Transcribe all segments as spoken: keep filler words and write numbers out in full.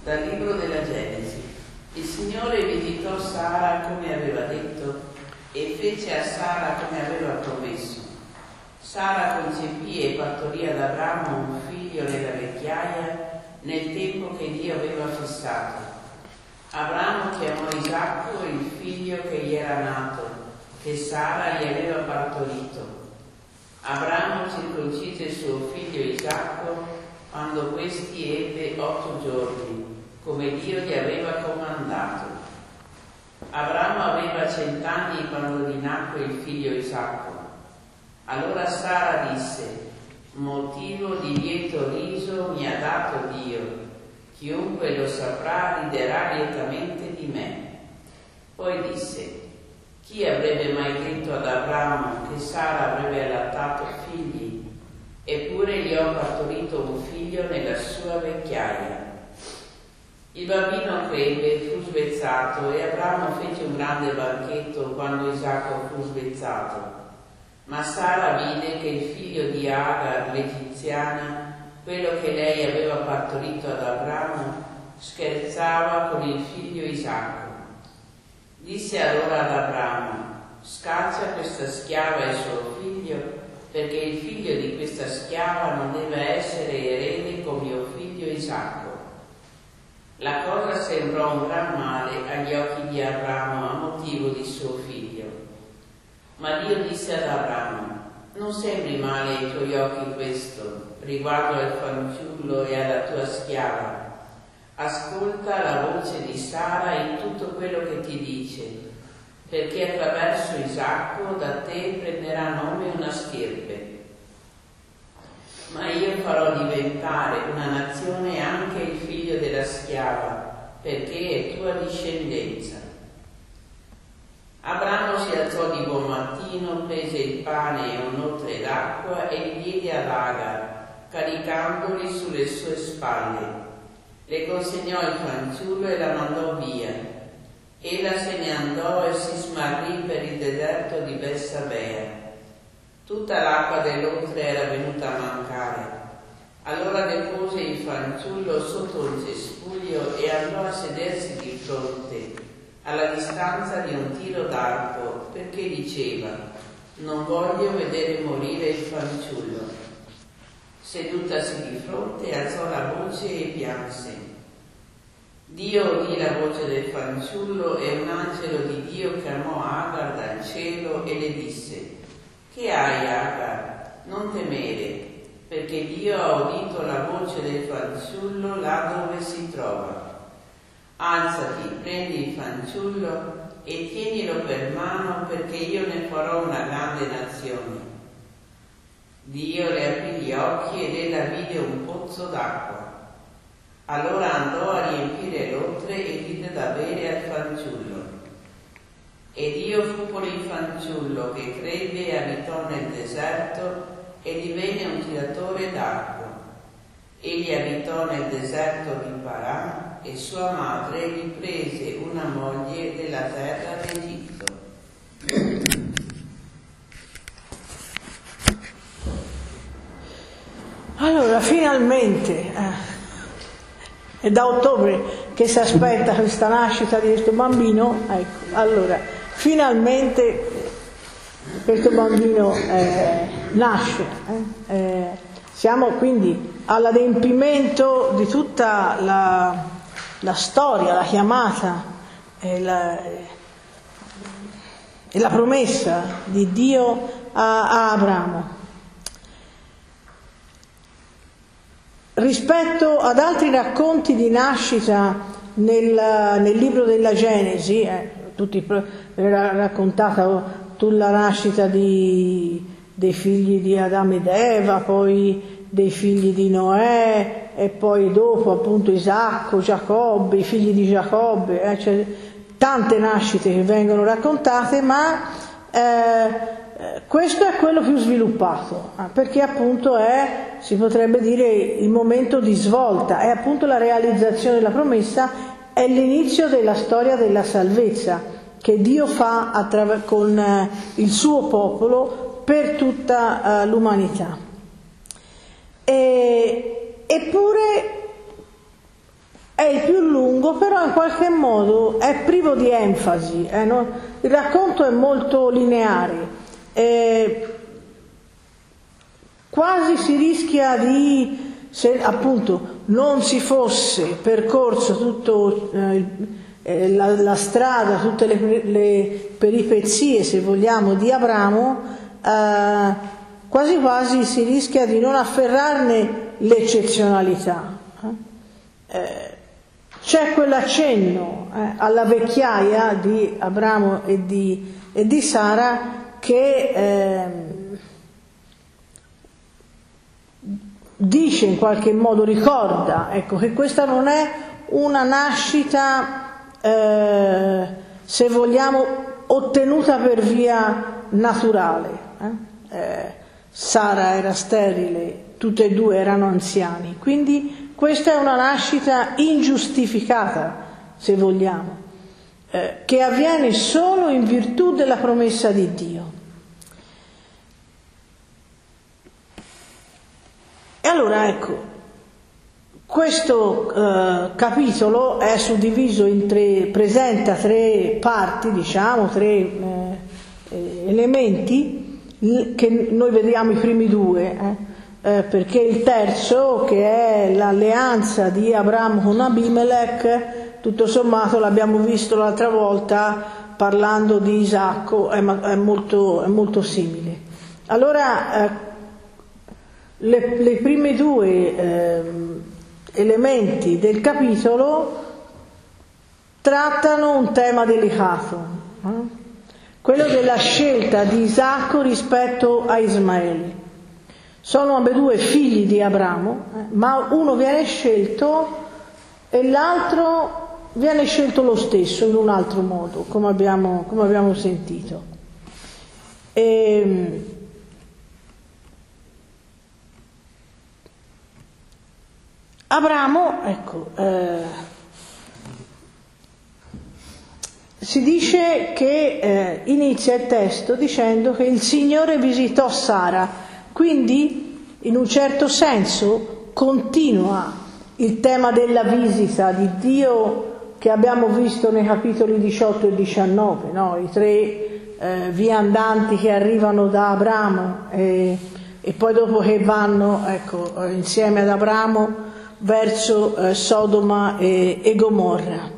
Dal libro della Genesi. Il Signore visitò Sara come aveva detto e fece a Sara come aveva promesso. Sara concepì e partorì ad Abramo un figlio nella vecchiaia nel tempo che Dio aveva fissato. Abramo chiamò Isacco il figlio che gli era nato, che Sara gli aveva partorito. Abramo circoncise suo figlio Isacco quando questi ebbe otto giorni, come Dio gli aveva comandato. Abramo aveva cent'anni quando gli nacque il figlio Isacco. Allora Sara disse: motivo di lieto riso mi ha dato Dio, chiunque lo saprà riderà lietamente di me. Poi disse: chi avrebbe mai detto ad Abramo che Sara avrebbe allattato figli? Eppure gli ho partorito un figlio nella sua vecchiaia. Il bambino crebbe e fu svezzato, e Abramo fece un grande banchetto quando Isacco fu svezzato. Ma Sara vide che il figlio di Agar, l'egiziana, quello che lei aveva partorito ad Abramo, scherzava con il figlio Isacco. Disse allora ad Abramo: scaccia questa schiava e suo figlio, perché il figlio di questa schiava non deve essere erede con mio figlio Isacco. La cosa sembrò un gran male agli occhi di Abramo a motivo di suo figlio. Ma Dio disse ad Abramo: non sembri male ai tuoi occhi questo riguardo al fanciullo e alla tua schiava. Ascolta la voce di Sara in tutto quello che ti dice, perché attraverso Isacco da te prenderà nome una stirpe. Ma io farò diventare una nazione anche il figlio della schiava, perché è tua discendenza. Abramo si alzò di buon mattino, prese il pane e un otre d'acqua e li diede ad Agar, caricandoli sulle sue spalle. Le consegnò il fanciullo e la mandò via. Ella se ne andò e si smarrì per il deserto di Bersabea. Tutta l'acqua dell'otre era venuta a mancare. Allora depose il fanciullo sotto un cespuglio e andò a sedersi di fronte, alla distanza di un tiro d'arco, perché diceva: non voglio vedere morire il fanciullo. Sedutasi di fronte, alzò la voce e pianse. Dio udì la voce del fanciullo e un angelo di Dio chiamò Agar dal cielo e le disse: che hai, Agar? Non temere, perché Dio ha udito la voce del fanciullo là dove si trova. Alzati, prendi il fanciullo e tienilo per mano, perché io ne farò una grande nazione. Dio le aprì gli occhi ed ella vide un pozzo d'acqua. Allora andò a riempire l'otre e diede da bere al fanciullo. Ed Dio fu con il fanciullo, che crebbe e abitò nel deserto e divenne un tiratore d'acqua. Egli abitò nel deserto di Paran e sua madre gli prese una moglie della terra d'Egitto. Allora, finalmente, eh, è da ottobre che si aspetta questa nascita di questo bambino, ecco, allora, finalmente questo bambino eh, nasce. Eh, eh, siamo quindi all'adempimento di tutta la, la storia, la chiamata e la, e la promessa di Dio a, a Abramo. Rispetto ad altri racconti di nascita nel, nel libro della Genesi, eh, tutti era raccontata la nascita di, dei figli di Adamo ed Eva, poi dei figli di Noè, e poi dopo appunto Isacco, Giacobbe, i figli di Giacobbe, eh, cioè tante nascite che vengono raccontate, ma eh, questo è quello più sviluppato, perché appunto è, si potrebbe dire, il momento di svolta, è appunto la realizzazione della promessa, è l'inizio della storia della salvezza che Dio fa attraver- con eh, il suo popolo per tutta eh, l'umanità. E, eppure è il più lungo, però in qualche modo è privo di enfasi, eh, no? Il racconto è molto lineare, eh, quasi si rischia di, se appunto non si fosse percorso tutto eh, eh, la, la strada, tutte le, le peripezie, se vogliamo, di Abramo, eh, quasi quasi si rischia di non afferrarne l'eccezionalità. Eh, c'è quell'accenno eh, alla vecchiaia di Abramo e di, e di Sara che eh, dice in qualche modo, ricorda, ecco, che questa non è una nascita, eh, se vogliamo, ottenuta per via naturale. Eh? Eh, Sara era sterile, tutte e due erano anziani, quindi questa è una nascita ingiustificata, se vogliamo, eh, che avviene solo in virtù della promessa di Dio. E allora ecco, questo eh, capitolo è suddiviso in tre, presenta tre parti, diciamo, tre eh, elementi, che noi vediamo i primi due, eh, eh, perché il terzo, che è l'alleanza di Abramo con Abimelech, tutto sommato l'abbiamo visto l'altra volta parlando di Isacco, è, è, molto, è molto simile. Allora, eh, le, le prime due eh, elementi del capitolo trattano un tema delicato, eh? Quello della scelta di Isacco rispetto a Ismaele. Sono ambedue figli di Abramo, eh, ma uno viene scelto e l'altro viene scelto lo stesso in un altro modo, come abbiamo, come abbiamo sentito. E, Abramo, ecco, eh, si dice che eh, inizia il testo dicendo che il Signore visitò Sara, quindi in un certo senso continua il tema della visita di Dio che abbiamo visto nei capitoli diciotto e diciannove, no? I tre eh, viandanti che arrivano da Abramo e, e poi dopo che vanno, ecco, insieme ad Abramo verso eh, Sodoma e, e Gomorra.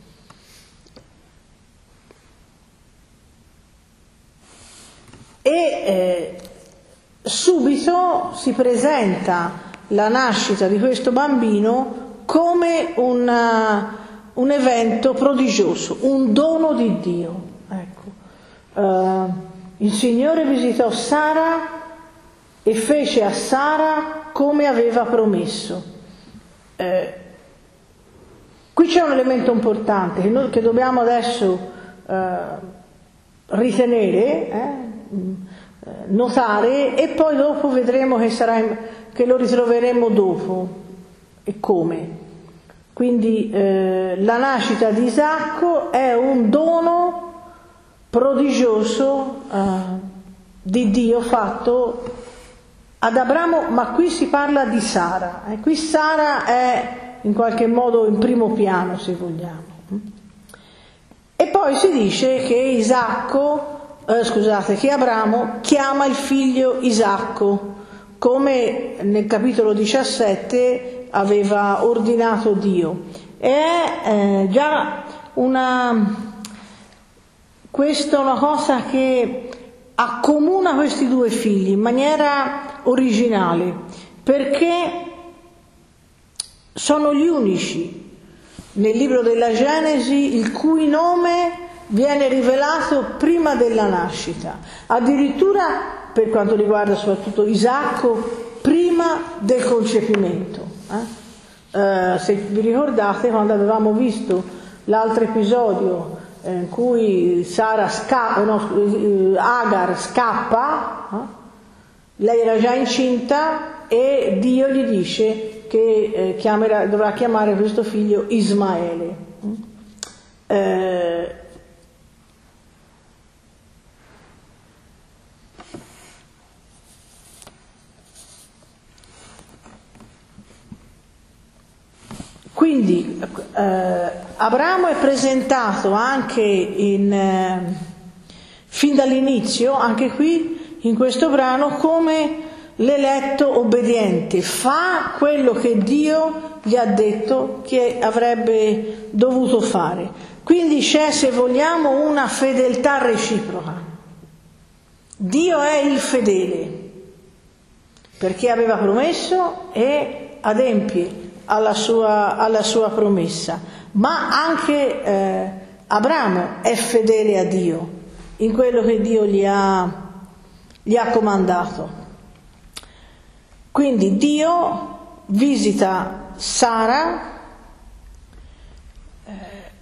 E eh, subito si presenta la nascita di questo bambino come una, un evento prodigioso, un dono di Dio. Ecco. Uh, il Signore visitò Sara e fece a Sara come aveva promesso. Eh, qui c'è un elemento importante che, noi, che dobbiamo adesso eh, ritenere, eh, notare, e poi dopo vedremo che, sarà, che lo ritroveremo dopo e come. Quindi eh, la nascita di Isacco è un dono prodigioso eh, di Dio fatto ad Abramo, ma qui si parla di Sara, e qui Sara è in qualche modo in primo piano, se vogliamo. E poi si dice che Isacco, eh, scusate, che Abramo chiama il figlio Isacco, come nel capitolo diciassette aveva ordinato Dio. E è eh, già una, questa è una cosa che accomuna questi due figli in maniera originale, perché sono gli unici nel libro della Genesi il cui nome viene rivelato prima della nascita, addirittura per quanto riguarda soprattutto Isacco prima del concepimento. Eh? Eh, se vi ricordate, quando avevamo visto l'altro episodio eh, in cui Sara sca- no, eh, Agar scappa, eh? Lei era già incinta e Dio gli dice che eh, chiamerà, dovrà chiamare questo figlio Ismaele. Eh, Quindi eh, Abramo è presentato anche in, eh, fin dall'inizio, anche qui in questo brano, come l'eletto obbediente, fa quello che Dio gli ha detto che avrebbe dovuto fare. Quindi c'è, se vogliamo, una fedeltà reciproca. Dio è il fedele, perché aveva promesso e adempie alla sua, alla sua promessa, ma anche eh, Abramo è fedele a Dio in quello che Dio gli ha, gli ha comandato. Quindi Dio visita Sara eh,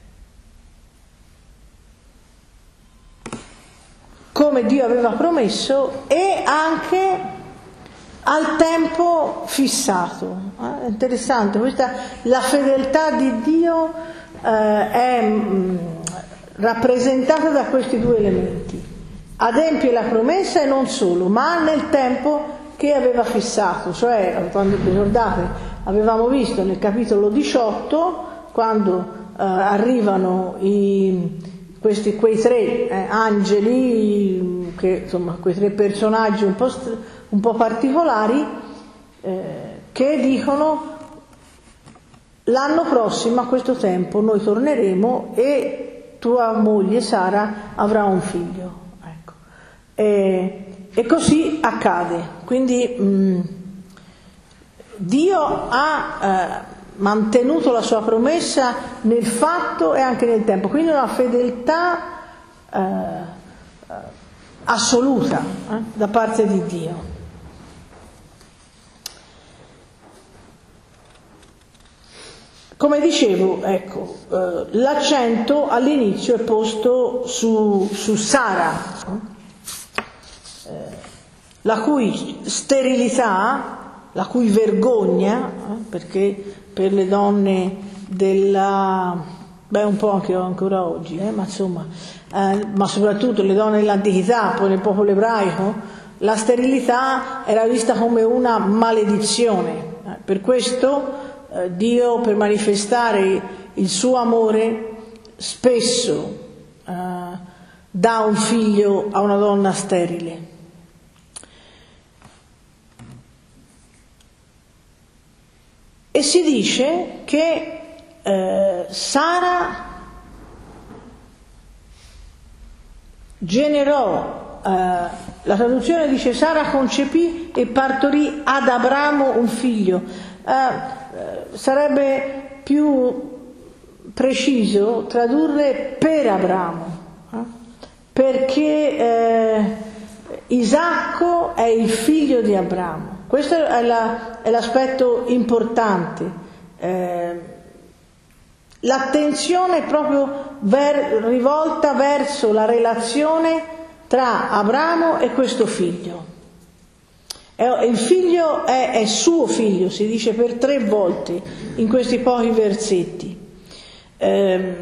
come Dio aveva promesso e anche al tempo fissato. È interessante, questa, la fedeltà di Dio eh, è mh, rappresentata da questi due elementi: adempie la promessa e non solo, ma nel tempo che aveva fissato. Cioè, quando vi ricordate, avevamo visto nel capitolo diciotto, quando eh, arrivano i, questi, quei tre eh, angeli, che, insomma, quei tre personaggi un po', un po' particolari, eh, che dicono: l'anno prossimo a questo tempo noi torneremo e tua moglie Sara avrà un figlio. Ecco. E, e così accade. Quindi mh, Dio ha eh, mantenuto la sua promessa nel fatto e anche nel tempo, quindi una fedeltà eh, assoluta eh, da parte di Dio. Come dicevo, ecco, eh, l'accento all'inizio è posto su, su Sara, eh, la cui sterilità, la cui vergogna, eh, perché per le donne della, beh un po' anche ancora oggi, eh, ma insomma, eh, ma soprattutto le donne dell'antichità, poi nel popolo ebraico, la sterilità era vista come una maledizione. Eh, per questo eh, Dio, per manifestare il suo amore, spesso eh, dà un figlio a una donna sterile. E si dice che eh, Sara generò, eh, la traduzione dice Sara concepì e partorì ad Abramo un figlio. Eh, sarebbe più preciso tradurre per Abramo, eh, perché eh, Isacco è il figlio di Abramo. Questo è, la, è l'aspetto importante. Eh, l'attenzione è proprio ver, rivolta verso la relazione tra Abramo e questo figlio. È, il figlio è, è suo figlio, si dice per tre volte in questi pochi versetti. Eh,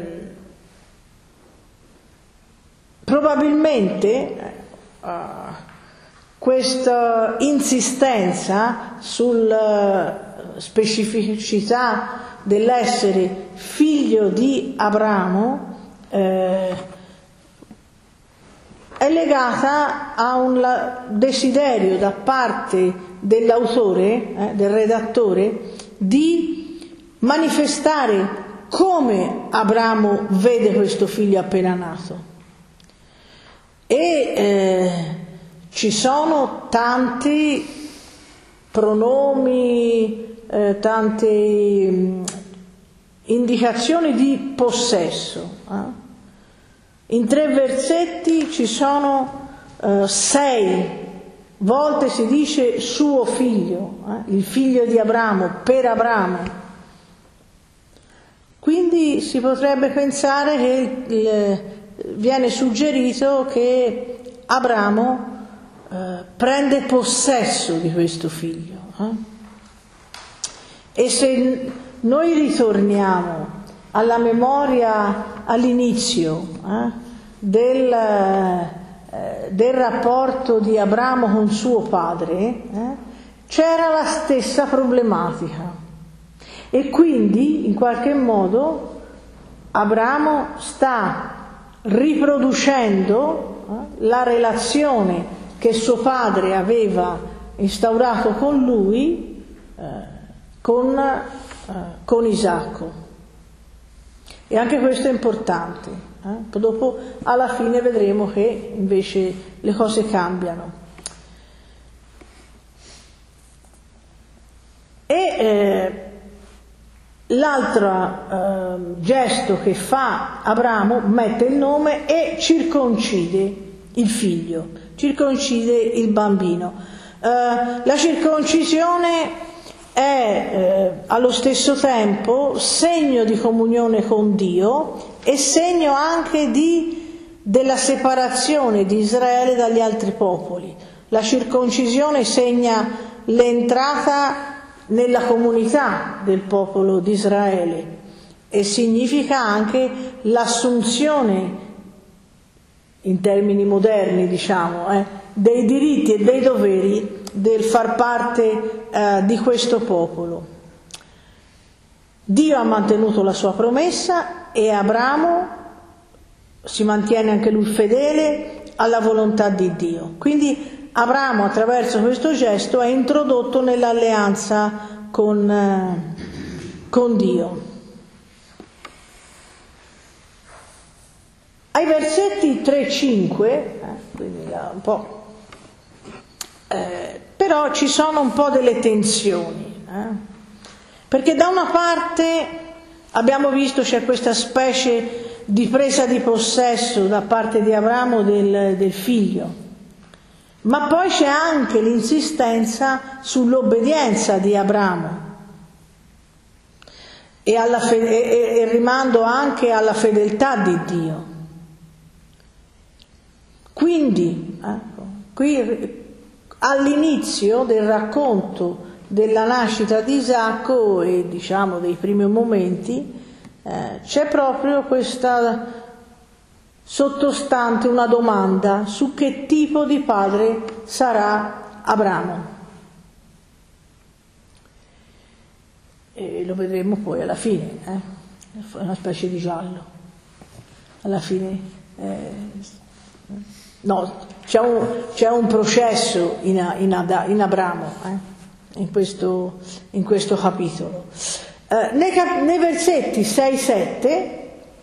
probabilmente uh, questa insistenza sulla specificità dell'essere figlio di Abramo eh, è legata a un desiderio da parte dell'autore, eh, del redattore, di manifestare come Abramo vede questo figlio appena nato. E eh, ci sono tanti pronomi, eh, tante mh, indicazioni di possesso. Eh? In tre versetti ci sono eh, sei volte si dice suo figlio, eh? il figlio di Abramo, per Abramo. Quindi si potrebbe pensare che il, viene suggerito che Abramo eh, prende possesso di questo figlio. Eh? E se noi ritorniamo alla memoria all'inizio eh, del, eh, del rapporto di Abramo con suo padre, eh, c'era la stessa problematica. E quindi, in qualche modo, Abramo sta riproducendo eh, la relazione che suo padre aveva instaurato con lui, eh, con, eh, con Isacco. E anche questo è importante. Eh? Dopo, alla fine, vedremo che invece le cose cambiano. E eh, l'altro eh, gesto che fa Abramo, mette il nome e circoncide il figlio, circoncide il bambino. Eh, la circoncisione è eh, allo stesso tempo segno di comunione con Dio e segno anche di, della separazione di Israele dagli altri popoli. La circoncisione segna l'entrata nella comunità del popolo di Israele e significa anche l'assunzione, in termini moderni diciamo, eh, dei diritti e dei doveri del far parte eh, di questo popolo. Dio ha mantenuto la sua promessa e Abramo si mantiene anche lui fedele alla volontà di Dio. Quindi Abramo, attraverso questo gesto, è introdotto nell'alleanza con, eh, con Dio. Ai versetti tre cinque, eh, quindi un po', eh, però ci sono un po' delle tensioni, eh, perché da una parte abbiamo visto c'è questa specie di presa di possesso da parte di Abramo del, del figlio, ma poi c'è anche l'insistenza sull'obbedienza di Abramo e, alla fede, e, e rimando anche alla fedeltà di Dio. Quindi, ecco, qui all'inizio del racconto della nascita di Isacco e diciamo dei primi momenti eh, c'è proprio questa sottostante una domanda su che tipo di padre sarà Abramo. E lo vedremo poi alla fine, eh? Una specie di giallo. Alla fine, eh, no, c'è un, c'è un processo in, in, Ad, in Abramo, eh? in, questo, in questo capitolo. Eh, nei, cap, nei versetti sei sette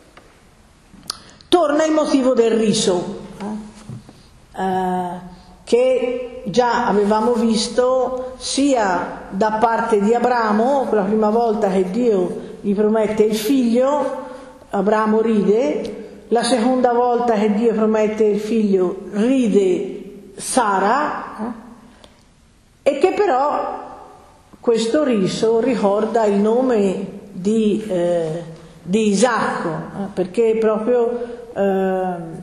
torna il motivo del riso, eh? Eh, che già avevamo visto sia da parte di Abramo, la prima volta che Dio gli promette il figlio, Abramo ride, la seconda volta che Dio promette il figlio ride Sara, eh? E che però questo riso ricorda il nome di, eh, di Isacco, eh? Perché proprio eh,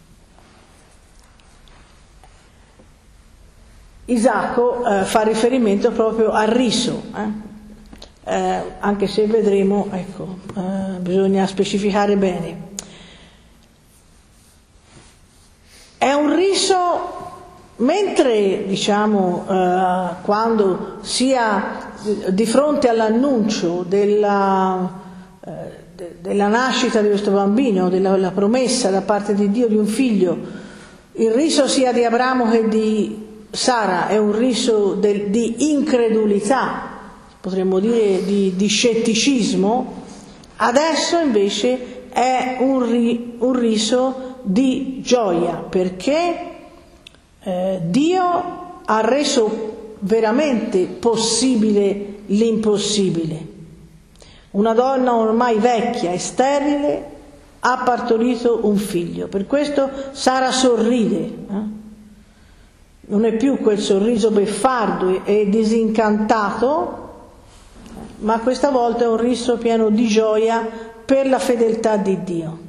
Isacco eh, fa riferimento proprio al riso, eh? Eh, anche se vedremo, ecco, eh, bisogna specificare bene. È un riso, mentre diciamo eh, quando sia di fronte all'annuncio della, eh, de, della nascita di questo bambino, della, della promessa da parte di Dio di un figlio, il riso sia di Abramo che di Sara è un riso del, di incredulità, potremmo dire di, di scetticismo, adesso invece è un, ri, un riso di gioia, perché eh, Dio ha reso veramente possibile l'impossibile. Una donna ormai vecchia e sterile ha partorito un figlio, per questo Sara sorride, eh? Non è più quel sorriso beffardo e disincantato, ma questa volta è un riso pieno di gioia per la fedeltà di Dio.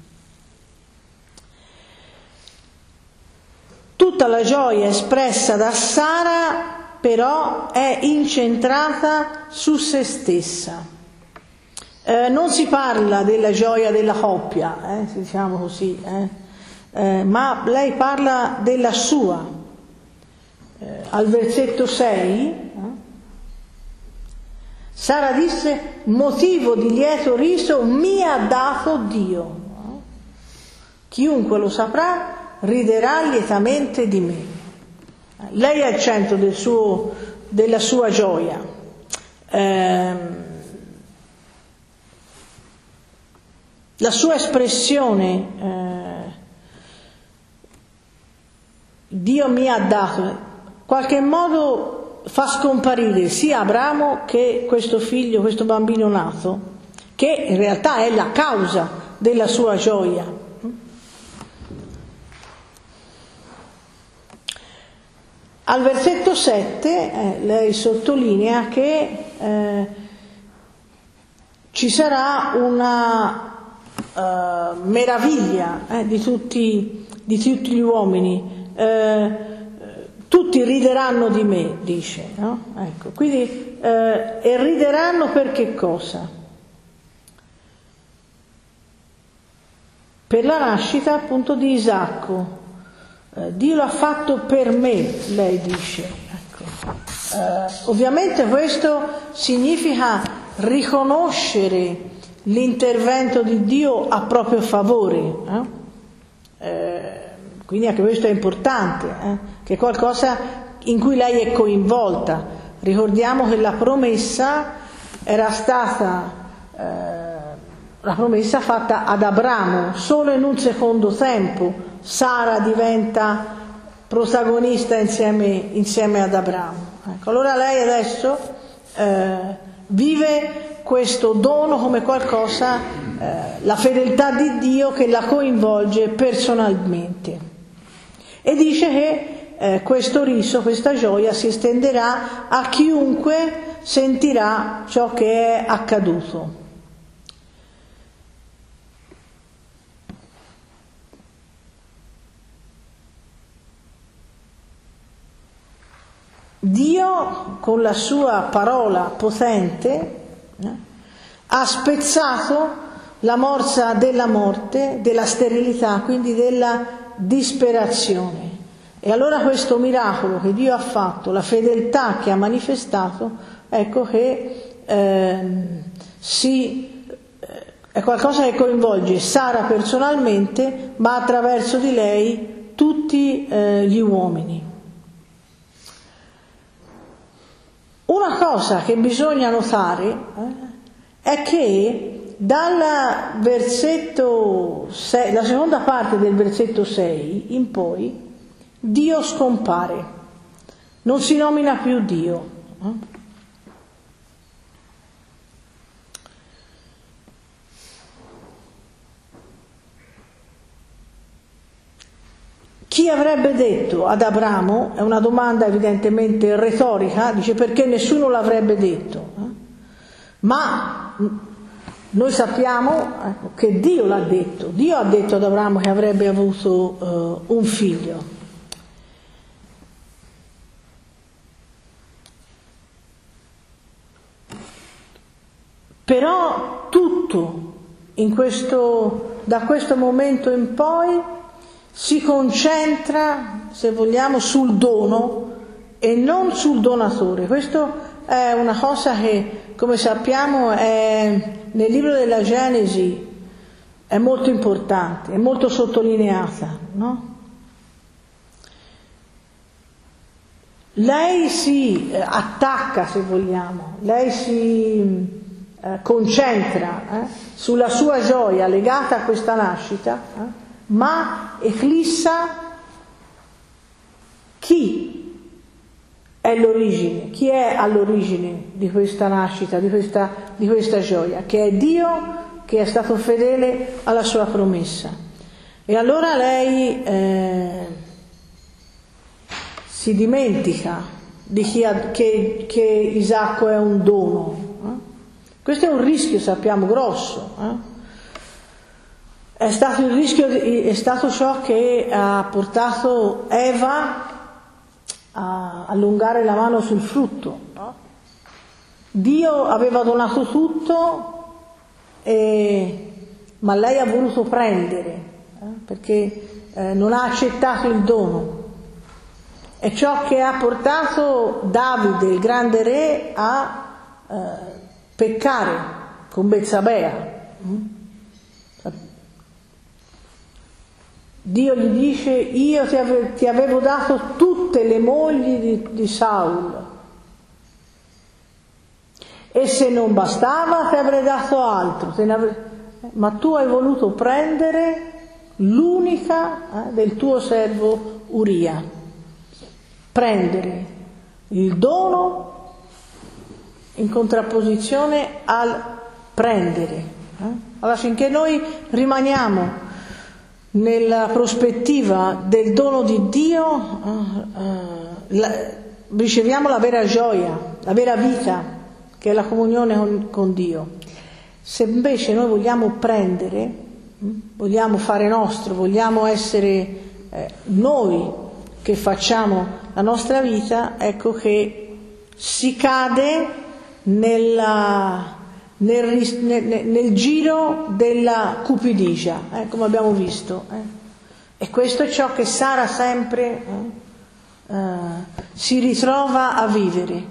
Tutta la gioia espressa da Sara però è incentrata su se stessa. Eh, non si parla della gioia della coppia, eh, diciamo così, eh, eh, ma lei parla della sua. Eh, al versetto sei, eh, Sara disse: motivo di lieto riso mi ha dato Dio. Chiunque lo saprà riderà lietamente di me. Lei è al centro del suo, della sua gioia. Ehm, la sua espressione eh, Dio mi ha dato, in qualche modo fa scomparire sia Abramo che questo figlio, questo bambino nato, che in realtà è la causa della sua gioia. Al versetto sette eh, lei sottolinea che eh, ci sarà una uh, meraviglia eh, di, tutti, di tutti gli uomini, eh, tutti rideranno di me, dice, no? Ecco, quindi, eh, e rideranno per che cosa? Per la nascita appunto di Isacco. Dio l'ha fatto per me, lei dice. Ecco. Eh, ovviamente questo significa riconoscere l'intervento di Dio a proprio favore. Eh? Eh, quindi anche questo è importante, eh? che è qualcosa in cui lei è coinvolta. Ricordiamo che la promessa era stata, eh, la promessa fatta ad Abramo solo in un secondo tempo. Sara diventa protagonista insieme, insieme ad Abramo. Ecco, allora lei adesso eh, vive questo dono come qualcosa, eh, la fedeltà di Dio che la coinvolge personalmente. E dice che eh, questo riso, questa gioia si estenderà a chiunque sentirà ciò che è accaduto. Dio, con la sua parola potente, eh, ha spezzato la morsa della morte, della sterilità, quindi della disperazione. E allora questo miracolo che Dio ha fatto, la fedeltà che ha manifestato, ecco che eh, si, eh, è qualcosa che coinvolge Sara personalmente, ma attraverso di lei tutti eh, gli uomini. Una cosa che bisogna notare eh, è che dal versetto sei, la seconda parte del versetto sei in poi, Dio scompare, non si nomina più Dio. Eh? Chi avrebbe detto ad Abramo, è una domanda evidentemente retorica, dice perché nessuno l'avrebbe detto, eh? Ma noi sappiamo ecco, che Dio l'ha detto, Dio ha detto ad Abramo che avrebbe avuto uh, un figlio. Però tutto in questo, da questo momento in poi si concentra, se vogliamo, sul dono e non sul donatore. Questo è una cosa che, come sappiamo, è, nel libro della Genesi è molto importante, è molto sottolineata, no? Lei si attacca, se vogliamo, lei si eh, concentra eh, sulla sua gioia legata a questa nascita, eh, ma eclissa chi è l'origine, chi è all'origine di questa nascita, di questa, di questa gioia, che è Dio che è stato fedele alla sua promessa. E allora lei eh, si dimentica di chi ha, che, che Isacco è un dono. Eh? Questo è un rischio, sappiamo, grosso. Eh? È stato il rischio, è stato ciò che ha portato Eva a allungare la mano sul frutto. No? Dio aveva donato tutto, e, ma lei ha voluto prendere, eh, perché eh, non ha accettato il dono. È ciò che ha portato Davide, il grande re, a eh, peccare con Betsabea. Dio gli dice: io ti avevo, ti avevo dato tutte le mogli di, di Saul, e se non bastava ti avrei dato altro, te ne avrei... ma tu hai voluto prendere l'unica eh, del tuo servo Uria. Prendere il dono in contrapposizione al prendere. Eh? Allora, finché noi rimaniamo nella prospettiva del dono di Dio, eh, eh, la, riceviamo la vera gioia, la vera vita, che è la comunione con, con Dio. Se invece noi vogliamo prendere, vogliamo fare nostro, vogliamo essere eh, noi che facciamo la nostra vita, ecco che si cade nella, nel, nel, nel giro della cupidigia, eh, come abbiamo visto. Eh. E questo è ciò che Sara sempre eh, eh, si ritrova a vivere.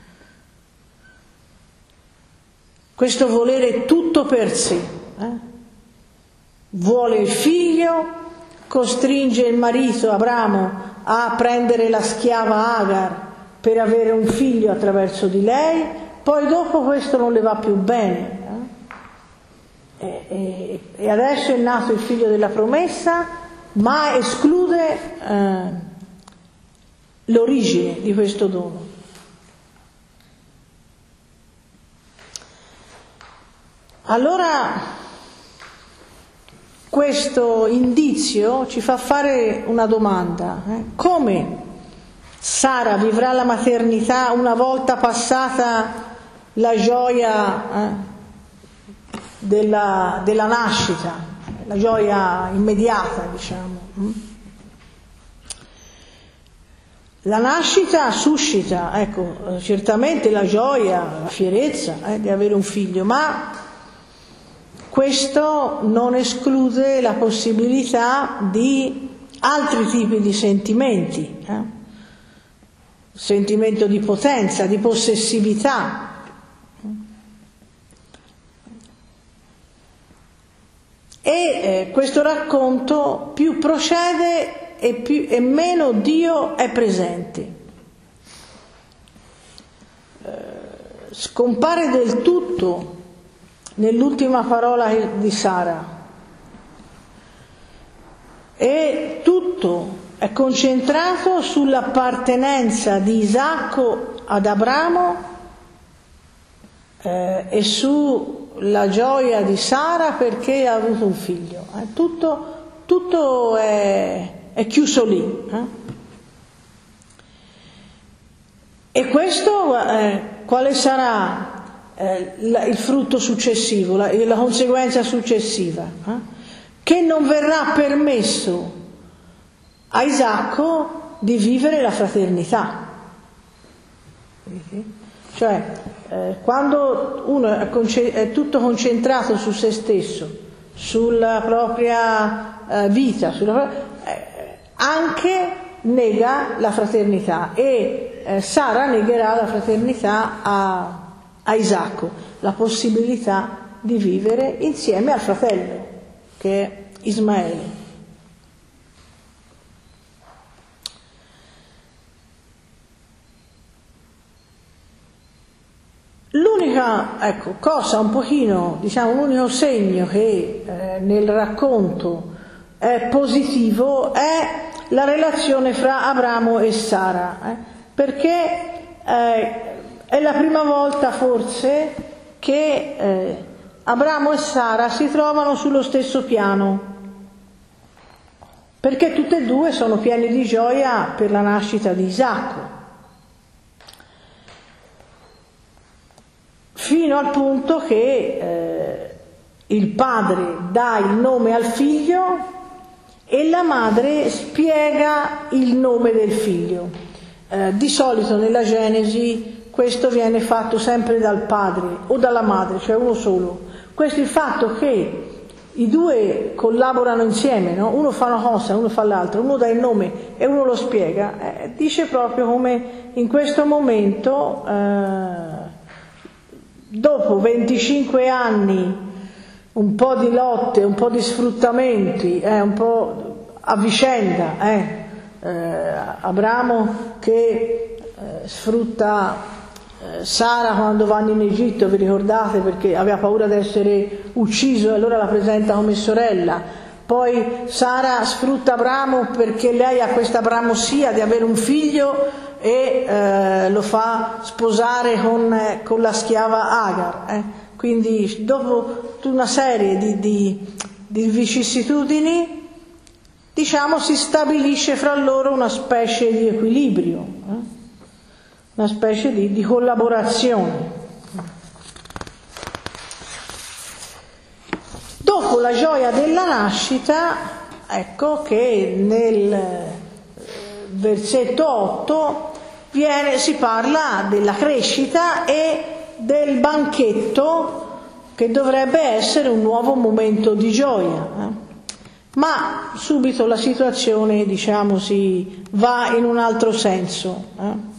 Questo volere tutto per sé. Eh? Vuole il figlio, costringe il marito Abramo a prendere la schiava Agar per avere un figlio attraverso di lei, poi dopo questo non le va più bene. Eh? E, e, e adesso è nato il figlio della promessa, ma esclude eh, l'origine di questo dono. Allora, questo indizio ci fa fare una domanda. Eh? Come Sara vivrà la maternità una volta passata la gioia eh, della, della nascita, la gioia immediata, diciamo. La nascita suscita, ecco, certamente la gioia, la fierezza eh, di avere un figlio, ma questo non esclude la possibilità di altri tipi di sentimenti, eh? sentimento di potenza, di possessività. E eh, questo racconto più procede e, più, e meno Dio è presente. Eh, scompare del tutto nell'ultima parola di Sara, e tutto è concentrato sull'appartenenza di Isacco ad Abramo eh, e sulla gioia di Sara perché ha avuto un figlio. Eh, tutto tutto è, è chiuso lì. Eh? E questo eh, quale sarà il frutto successivo, la, la conseguenza successiva, eh? Che non verrà permesso a Isacco di vivere la fraternità. Cioè, eh, quando uno è, conce- è tutto concentrato su se stesso, sulla propria eh, vita, sulla, eh, anche nega la fraternità, e eh, Sara negherà la fraternità a a Isacco, la possibilità di vivere insieme al fratello, che è Ismaele. L'unica ecco, cosa, un pochino, diciamo, l'unico segno che eh, nel racconto è positivo è la relazione fra Abramo e Sara, eh, perché eh, è la prima volta forse che eh, Abramo e Sara si trovano sullo stesso piano, perché tutte e due sono pieni di gioia per la nascita di Isacco, fino al punto che eh, il padre dà il nome al figlio e la madre spiega il nome del figlio. Eh, di solito nella Genesi questo viene fatto sempre dal padre o dalla madre, cioè uno solo. Questo è il fatto che i due collaborano insieme, no? Uno fa una cosa, uno fa l'altro, uno dà il nome e uno lo spiega, eh, dice proprio come in questo momento eh, dopo venticinque anni, un po' di lotte, un po' di sfruttamenti, eh, un po' a vicenda, eh, eh, Abramo che eh, sfrutta eh, Sara quando vanno in Egitto, vi ricordate, perché aveva paura di essere ucciso e allora la presenta come sorella. Poi Sara sfrutta Abramo perché lei ha questa bramosia di avere un figlio e eh, lo fa sposare con, eh, con la schiava Agar. Eh. Quindi dopo una serie di, di, di vicissitudini, diciamo, si stabilisce fra loro una specie di equilibrio, eh? una specie di, di collaborazione. Dopo la gioia della nascita, ecco che nel versetto otto viene, si parla della crescita e del banchetto che dovrebbe essere un nuovo momento di gioia. Eh? Ma subito la situazione, diciamo, si va in un altro senso. Eh?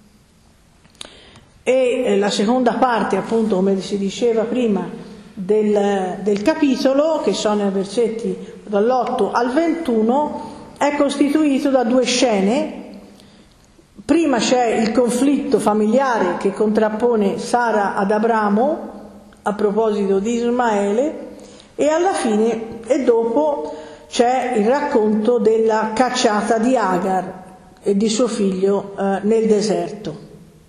E la seconda parte, appunto, come si diceva prima, del, del capitolo, che sono i versetti dall'otto al ventuno, è costituito da due scene. Prima c'è il conflitto familiare che contrappone Sara ad Abramo a proposito di Ismaele, e alla fine e dopo c'è il racconto della cacciata di Agar e di suo figlio eh, nel deserto.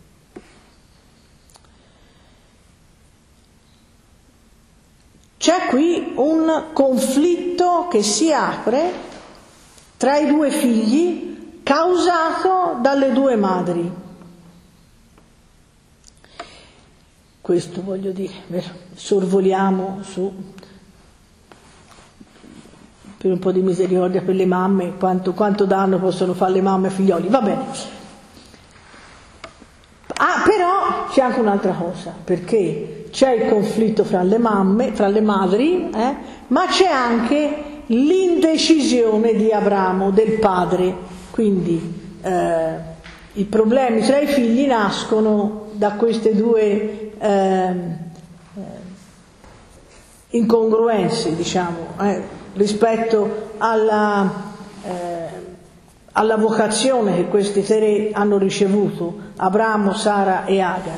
C'è qui un conflitto che si apre tra i due figli, causato dalle due madri. Questo voglio dire, sorvoliamo su, per un po' di misericordia per le mamme, quanto, quanto danno possono fare le mamme ai figlioli, va bene. Ah, però c'è anche un'altra cosa, perché c'è il conflitto fra le mamme, fra le madri, eh, ma c'è anche l'indecisione di Abramo, del padre. Quindi eh, i problemi tra i figli nascono da queste due eh, incongruenze, diciamo, eh, rispetto alla, eh, alla vocazione che questi tre hanno ricevuto, Abramo, Sara e Agar.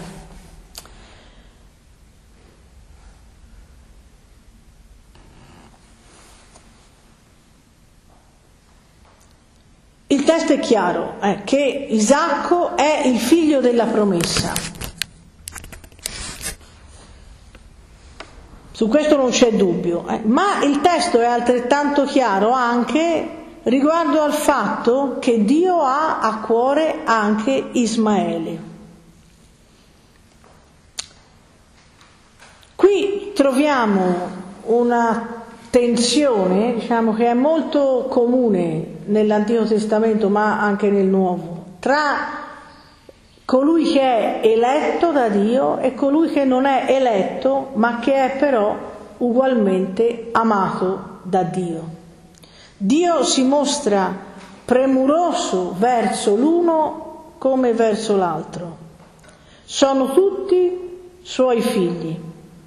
Il testo è chiaro, eh, che Isacco è il figlio della promessa. Su questo non c'è dubbio, eh. Ma il testo è altrettanto chiaro anche riguardo al fatto che Dio ha a cuore anche Ismaele. Qui troviamo una tensione, diciamo, che è molto comune nell'Antico Testamento ma anche nel Nuovo, tra colui che è eletto da Dio e colui che non è eletto ma che è però ugualmente amato da Dio. Dio si mostra premuroso verso l'uno come verso l'altro. Sono tutti suoi figli.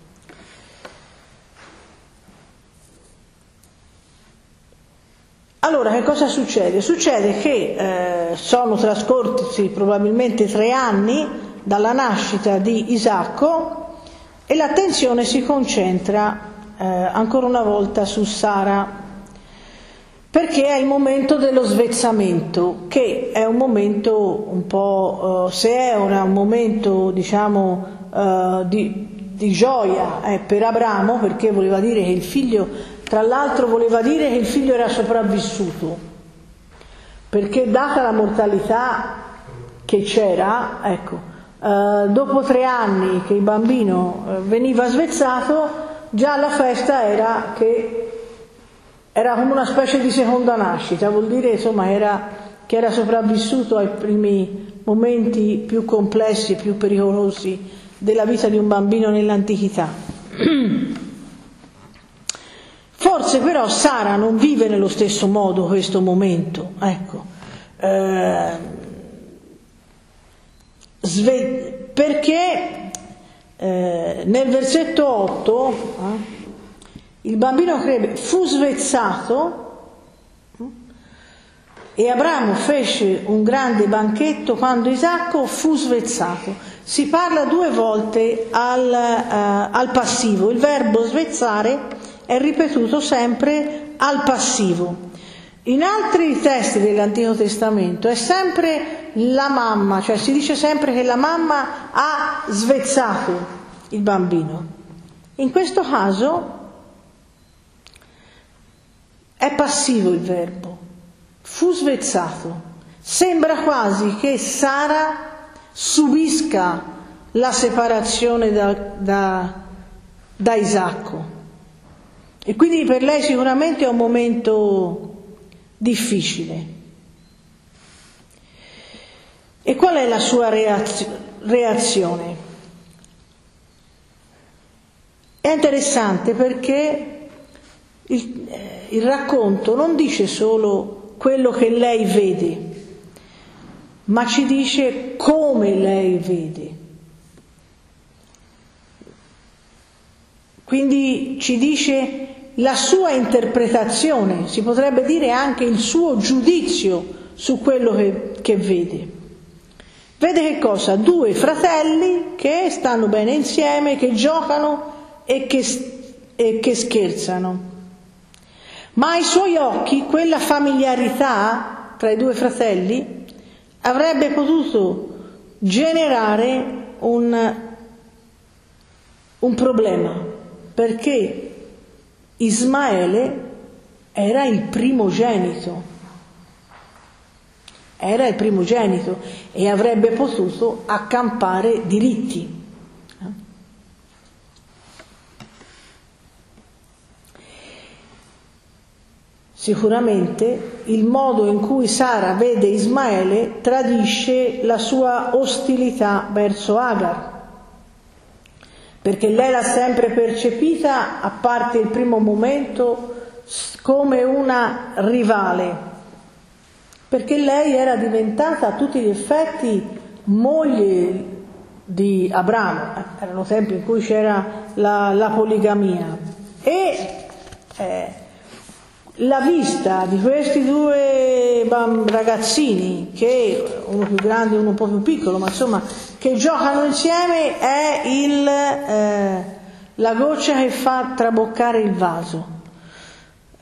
Allora, che cosa succede? Succede che eh, sono trascorsi probabilmente tre anni dalla nascita di Isacco e l'attenzione si concentra eh, ancora una volta su Sara, perché è il momento dello svezzamento, che è un momento un po', eh, se è un momento, diciamo, eh, di, di gioia eh, per Abramo, perché voleva dire che il figlio, tra l'altro voleva dire che il figlio era sopravvissuto, perché data la mortalità che c'era, ecco, eh, dopo tre anni che il bambino eh, veniva svezzato, già la festa era che era come una specie di seconda nascita, vuol dire, insomma, era, che era sopravvissuto ai primi momenti più complessi e più pericolosi della vita di un bambino nell'antichità. Forse però Sara non vive nello stesso modo questo momento, ecco, eh, sve- perché Eh, nel versetto otto eh, il bambino crebbe, fu svezzato e Abramo fece un grande banchetto quando Isacco fu svezzato. Si parla due volte al, uh, al passivo, il verbo svezzare è ripetuto sempre al passivo. In altri testi dell'Antico Testamento è sempre la mamma, cioè si dice sempre che la mamma ha svezzato il bambino. In questo caso è passivo il verbo. Fu svezzato. Sembra quasi che Sara subisca la separazione da, da, da Isacco. E quindi per lei sicuramente è un momento difficile. E qual è la sua reazione? È interessante perché il, eh, il racconto non dice solo quello che lei vede, ma ci dice come lei vede. Quindi ci dice la sua interpretazione, si potrebbe dire anche il suo giudizio su quello che, che vede. Vede che cosa? Due fratelli che stanno bene insieme, che giocano e che, e che scherzano. Ma ai suoi occhi quella familiarità tra i due fratelli avrebbe potuto generare un, un problema, perché Ismaele era il primogenito, era il primogenito e avrebbe potuto accampare diritti. Sicuramente il modo in cui Sara vede Ismaele tradisce la sua ostilità verso Agar, perché lei l'ha sempre percepita, a parte il primo momento, come una rivale, perché lei era diventata a tutti gli effetti moglie di Abramo. Erano tempi in cui c'era la, la poligamia e eh, la vista di questi due ragazzini, che uno più grande e uno un po' più piccolo, ma insomma che giocano insieme, è il, eh, la goccia che fa traboccare il vaso. Eh,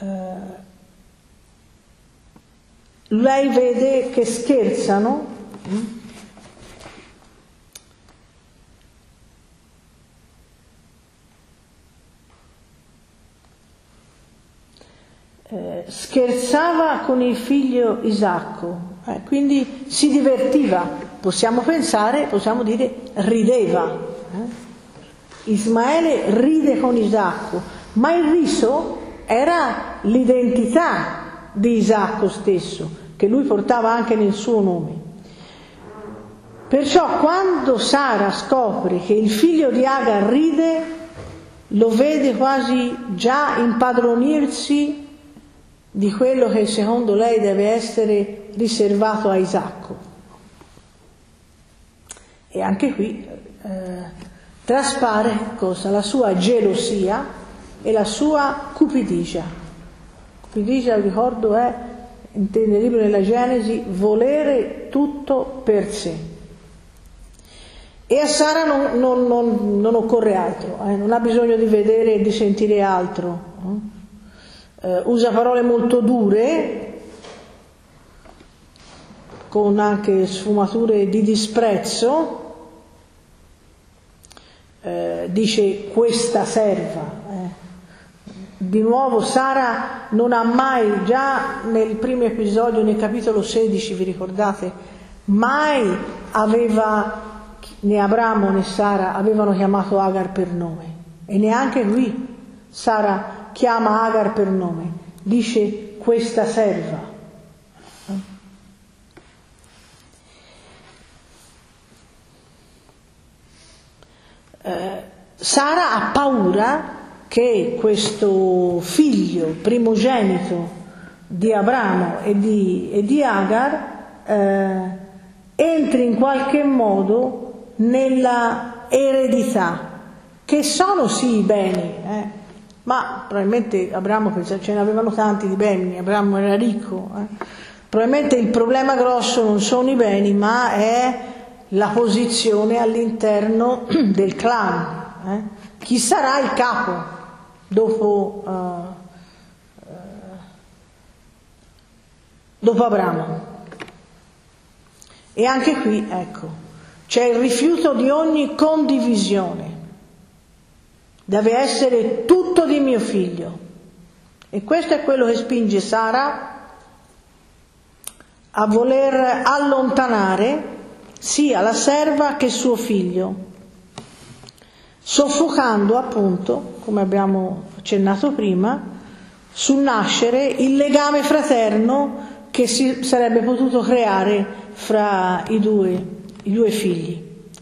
lei vede che scherzano, Eh, scherzava con il figlio Isacco, eh, quindi si divertiva, possiamo pensare, possiamo dire rideva. Eh? Ismaele ride con Isacco, ma il riso era l'identità di Isacco stesso, che lui portava anche nel suo nome. Perciò quando Sara scopre che il figlio di Agar ride, lo vede quasi già impadronirsi di quello che secondo lei deve essere riservato a Isacco. E anche qui eh, traspare cosa? La sua gelosia e la sua cupidigia. Cupidigia, ricordo, è, nel libro della Genesi, volere tutto per sé. E a Sara non, non, non, non occorre altro, eh, non ha bisogno di vedere e di sentire altro. Eh? Uh, usa parole molto dure, con anche sfumature di disprezzo, uh, dice questa serva. Eh. Di nuovo Sara non ha mai, già nel primo episodio, nel capitolo sedici, vi ricordate, mai aveva, né Abramo né Sara avevano chiamato Agar per nome, e neanche qui Sara chiama Agar per nome, dice questa serva. Eh, Sara ha paura che questo figlio primogenito di Abramo e di, e di Agar eh, entri in qualche modo nella eredità che sono sì i beni, eh, ma probabilmente Abramo, ce ne avevano tanti di beni, Abramo era ricco, eh. Probabilmente il problema grosso non sono i beni, ma è la posizione all'interno del clan. Eh. Chi sarà il capo dopo, uh, uh, dopo Abramo? E anche qui, ecco, c'è il rifiuto di ogni condivisione. Deve essere tutto di mio figlio. E questo è quello che spinge Sara a voler allontanare sia la serva che suo figlio, soffocando appunto, come abbiamo accennato prima, sul nascere il legame fraterno che si sarebbe potuto creare fra i due, i due figli.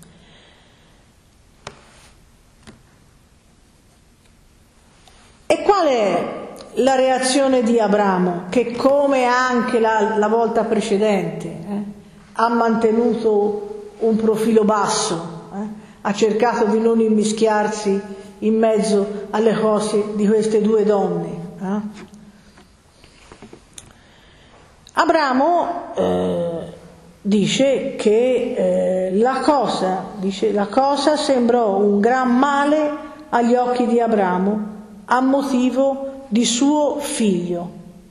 E qual è la reazione di Abramo, che come anche la, la volta precedente eh, ha mantenuto un profilo basso, eh, ha cercato di non immischiarsi in mezzo alle cose di queste due donne. Eh. Abramo eh, dice che eh, la cosa, dice, la cosa sembrò un gran male agli occhi di Abramo a motivo di suo figlio.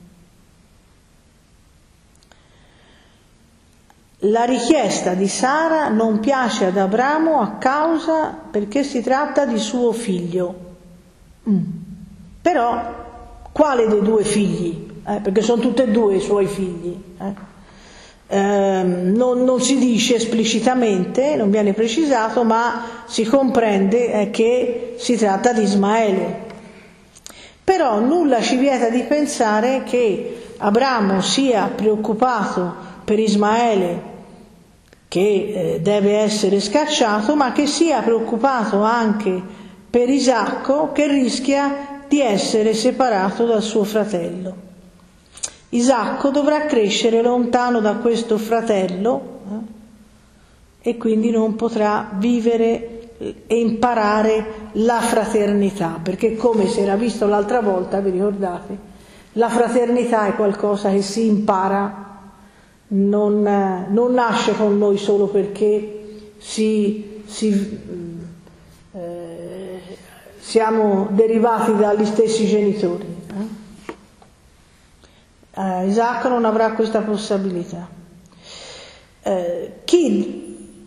La richiesta di Sara non piace ad Abramo a causa perché si tratta di suo figlio. Mm. Però quale dei due figli? Eh, perché sono tutti e due i suoi figli. Eh? Eh, non, non si dice esplicitamente, non viene precisato, ma si comprende eh, che si tratta di Ismaele. Però nulla ci vieta di pensare che Abramo sia preoccupato per Ismaele, che eh, deve essere scacciato, ma che sia preoccupato anche per Isacco, che rischia di essere separato dal suo fratello. Isacco dovrà crescere lontano da questo fratello eh, e quindi non potrà vivere e imparare la fraternità, perché come si era visto l'altra volta, vi ricordate, la fraternità è qualcosa che si impara, non, non nasce con noi solo perché si, si, eh, siamo derivati dagli stessi genitori. Eh? Eh, Isacco non avrà questa possibilità. Eh, chi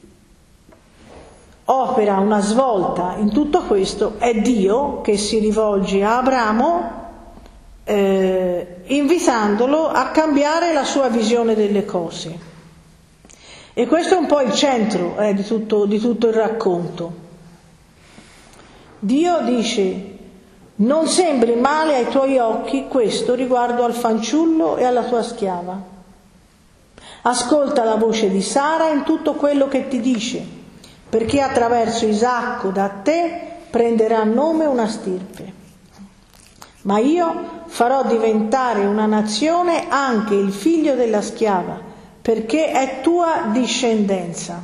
opera una svolta in tutto questo è Dio, che si rivolge a Abramo eh, invitandolo a cambiare la sua visione delle cose. E questo è un po' il centro eh, di, tutto, di tutto il racconto. Dio dice: non sembri male ai tuoi occhi questo riguardo al fanciullo e alla tua schiava. Ascolta la voce di Sara in tutto quello che ti dice, perché attraverso Isacco da te prenderà nome una stirpe. Ma io farò diventare una nazione anche il figlio della schiava, perché è tua discendenza.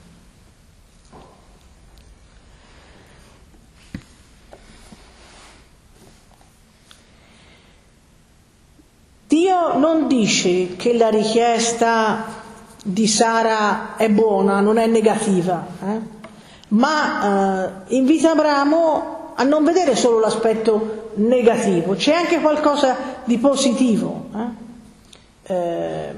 Dio non dice che la richiesta di Sara è buona, non è negativa, eh? ma eh, invita Abramo a non vedere solo l'aspetto negativo, c'è anche qualcosa di positivo. Eh? Eh,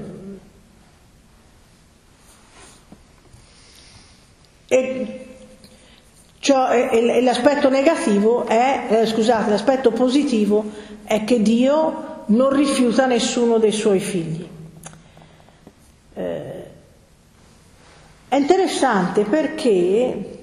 e, cioè, e, e l'aspetto negativo è, eh, scusate, l'aspetto positivo è che Dio non rifiuta nessuno dei suoi figli. Eh, è interessante perché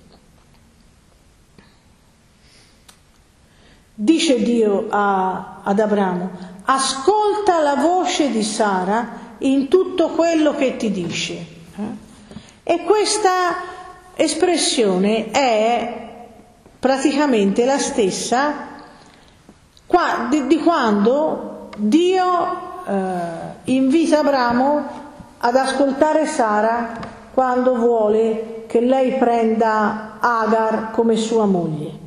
dice Dio a, ad Abramo: ascolta la voce di Sara in tutto quello che ti dice. Eh? E questa espressione è praticamente la stessa qua, di, di quando Dio eh, invita Abramo ad ascoltare Sara quando vuole che lei prenda Agar come sua moglie,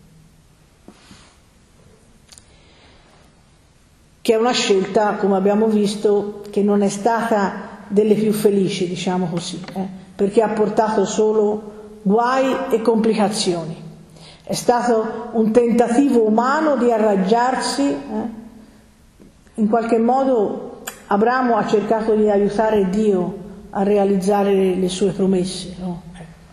che è una scelta, come abbiamo visto, che non è stata delle più felici, diciamo così, eh, perché ha portato solo guai e complicazioni. È stato un tentativo umano di arrangiarsi, eh. In qualche modo Abramo ha cercato di aiutare Dio a realizzare le sue promesse, no?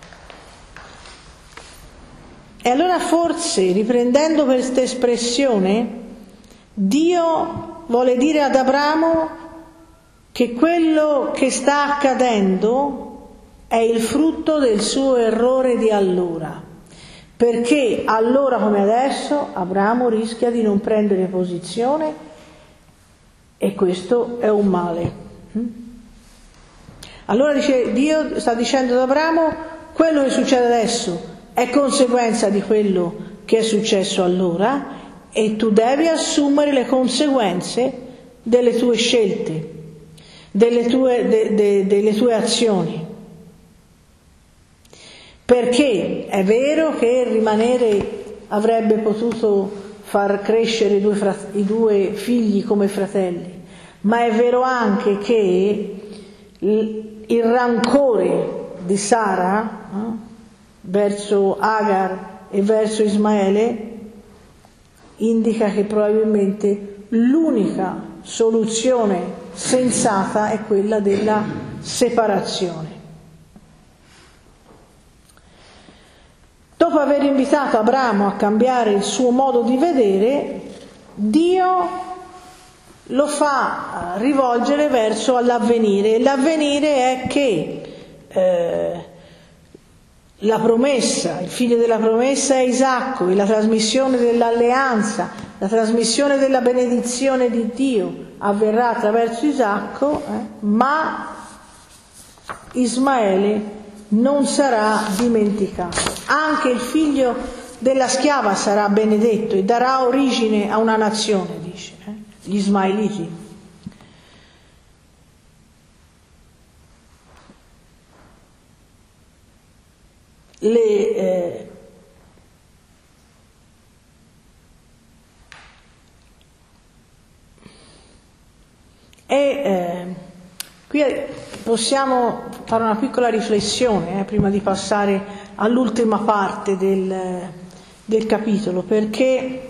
E allora forse, riprendendo questa espressione, Dio vuole dire ad Abramo che quello che sta accadendo è il frutto del suo errore di allora, perché allora come adesso Abramo rischia di non prendere posizione e questo è un male. Allora dice, Dio sta dicendo ad Abramo: quello che succede adesso è conseguenza di quello che è successo allora e tu devi assumere le conseguenze delle tue scelte, delle tue, de, de, delle tue azioni. Perché è vero che rimanere avrebbe potuto far crescere i due, i due figli come fratelli, ma è vero anche che il, il rancore di Sara eh, verso Agar e verso Ismaele indica che probabilmente l'unica soluzione sensata è quella della separazione. Dopo aver invitato Abramo a cambiare il suo modo di vedere, Dio lo fa rivolgere verso l'avvenire. E l'avvenire è che eh, la promessa, il figlio della promessa è Isacco, e la trasmissione dell'alleanza, la trasmissione della benedizione di Dio avverrà attraverso Isacco, eh, ma Ismaele non sarà dimenticato. Anche il figlio della schiava sarà benedetto e darà origine a una nazione, dice, eh? Gli Ismaeliti. Le, eh, e eh, qui possiamo fare una piccola riflessione eh, prima di passare all'ultima parte del, del capitolo, perché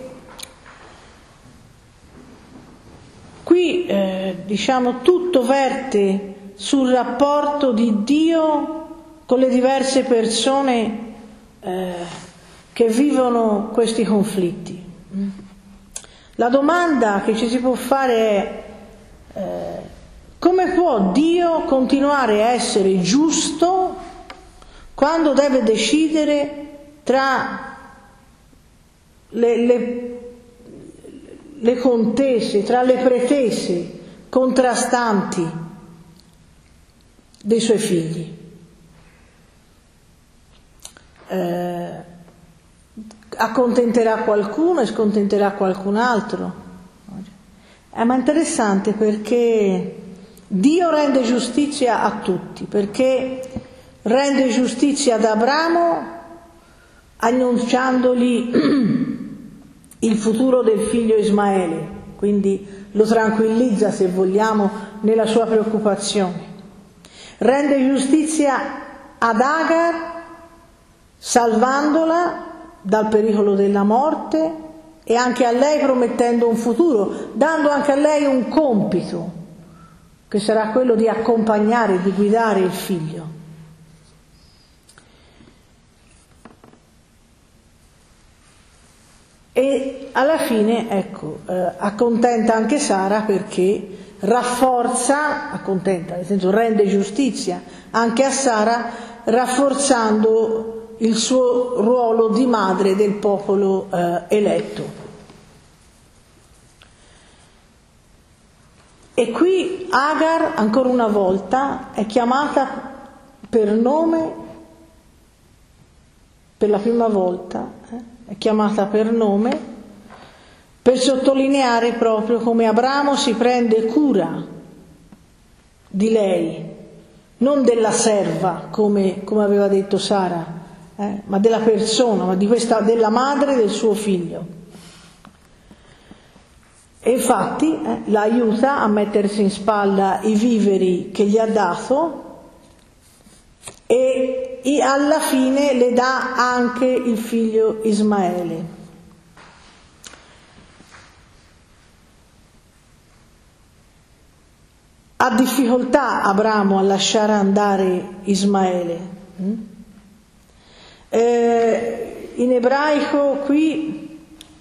qui eh, diciamo tutto verte sul rapporto di Dio con le diverse persone eh, che vivono questi conflitti. La domanda che ci si può fare è eh, come può Dio continuare a essere giusto quando deve decidere tra le, le, le contese, tra le pretese contrastanti dei suoi figli? Eh, accontenterà qualcuno e scontenterà qualcun altro. Eh, ma è interessante perché Dio rende giustizia a tutti, perché rende giustizia ad Abramo annunciandogli il futuro del figlio Ismaele, quindi lo tranquillizza, se vogliamo, nella sua preoccupazione. Rende giustizia ad Agar salvandola dal pericolo della morte e anche a lei promettendo un futuro, dando anche a lei un compito che sarà quello di accompagnare, di guidare il figlio. E alla fine, ecco, eh, accontenta anche Sara perché rafforza, accontenta, nel senso rende giustizia anche a Sara, rafforzando il suo ruolo di madre del popolo eh, eletto. E qui Agar, ancora una volta, è chiamata per nome, per la prima volta, eh, è chiamata per nome, per sottolineare proprio come Abramo si prende cura di lei, non della serva, come, come aveva detto Sara, eh, ma della persona, ma di questa, della madre del suo figlio. E infatti eh, la aiuta a mettersi in spalla i viveri che gli ha dato e, e alla fine le dà anche il figlio Ismaele. Ha difficoltà Abramo a lasciare andare Ismaele. Eh, in ebraico qui,